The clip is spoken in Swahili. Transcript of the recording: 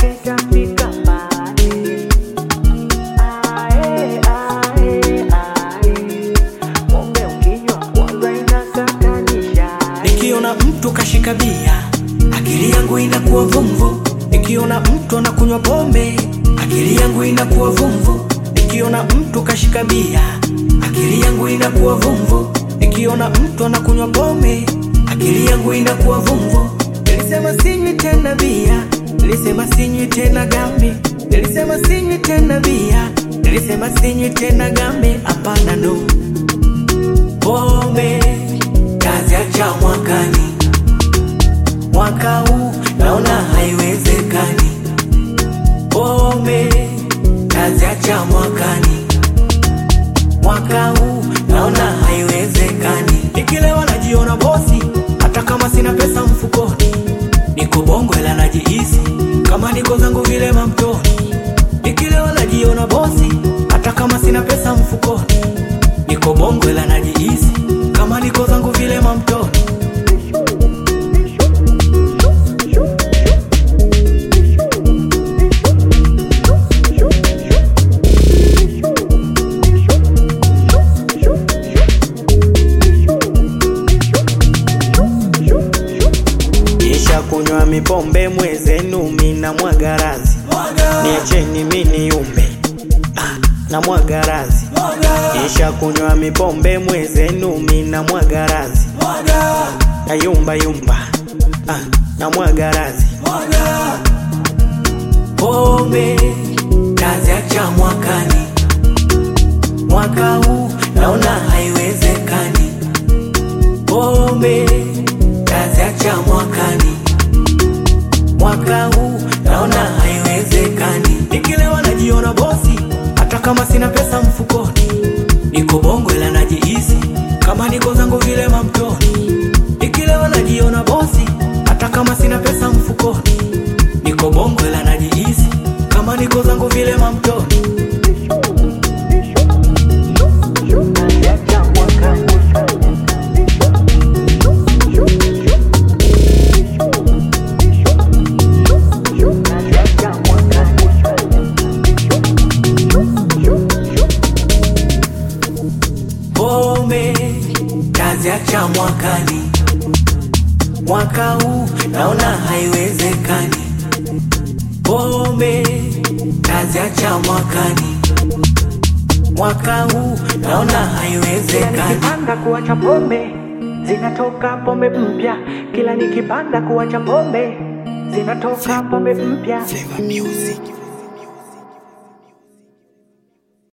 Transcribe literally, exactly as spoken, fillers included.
nitafika mbali. Ae, ae, ae. Pombe ukinywa kwanza inasatanisha. Nikiona mtu kashika bia, akili yangu inakuwa vumvu. Nikiona mtu anakunywa pombe, akili yangu inakuwa vumvu. Nikiona mtu kashika bia, akili yangu inakuwa vumvu. Nikiona mtu anakunywa pombe, akili yangu inakuwa vumvu. Nilisema sinywi tena bia, nilisema sinywi tena gambi, nilisema sinywi tena bia, nilisema sinywi tena gambi. Hapana, no pombe taziacha mwakani. Mwaka huu naona haiwezekani. Pombe taziacha mwakani. Mwaka huu naona haiwezekani. Nikilewa najiona bosi, hata kama sina pesa mfukoni. Niko bongo ila najihisi kama niko zangu vile mamtoni. Nikilewa najiona bosi, hata kama sina pesa mfukoni. Niko bongo ila najihisi kama niko zangu vile mamtoni. Kunywa mipombe mwezenu mina mwagarazi. Niacheni mini yumbe ah, na mwagarazi. Isha kunywa mipombe mwezenu mina mwagarazi. Na yumba yumba ah, na mwagarazi. Pombe taziacha mwakani. Mwaka huu naona haiwezekani. Pombe taziacha mwakani. Mwaka huu naona haiwezekani. Nikilewa najiona bosi, hata kama sina pesa mfukoni. Niko bongo ila najihisi kama niko zangu vile mamtoni. Nikilewa najiona bosi, hata kama sina pesa mfukoni. Niko bongo ila najihisi kama niko zangu vile mamtoni. Pombe taziacha mwakani. Mwaka huu naona haiwezekani. Pombe taziacha mwakani. Mwaka huu naona haiwezekani. Nikipanda kuacha pombe zinatoka pombe mpya. Kila nikipanda kuacha pombe zinatoka pombe mpya. Flavor Music.